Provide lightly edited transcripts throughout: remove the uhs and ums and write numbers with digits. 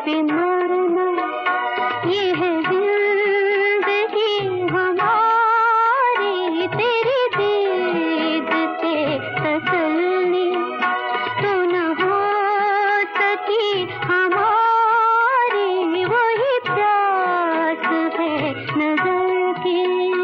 पे मरना, ये है जिंदगी हमारी, तेरी दीद से तसल्ली तो न हो सकी हमारी, वही प्यास है नजर की।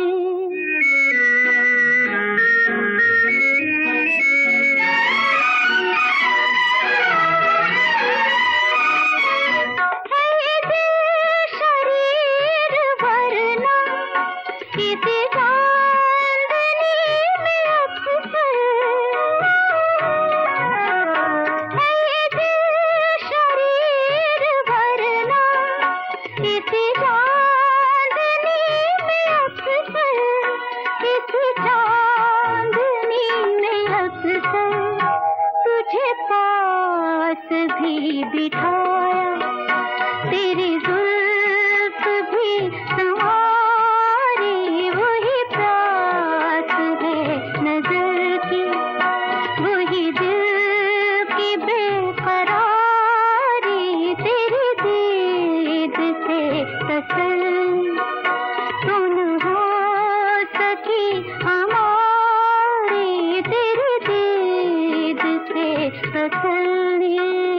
किसी चांदनी में अक्सर है ये दिल शरीर वरना, किसी चांदनी में अक्सर, किसी चांदनी में अक्सर तुझे पास भी बिठाया, तेरी जुल्फ भी संवारी, वही प्यास है नजर की, वही दिल की बेकरारी, तेरी दीद से तसल्ली तो न हो सकी हमारी, तेरी दीद से तसल्ली।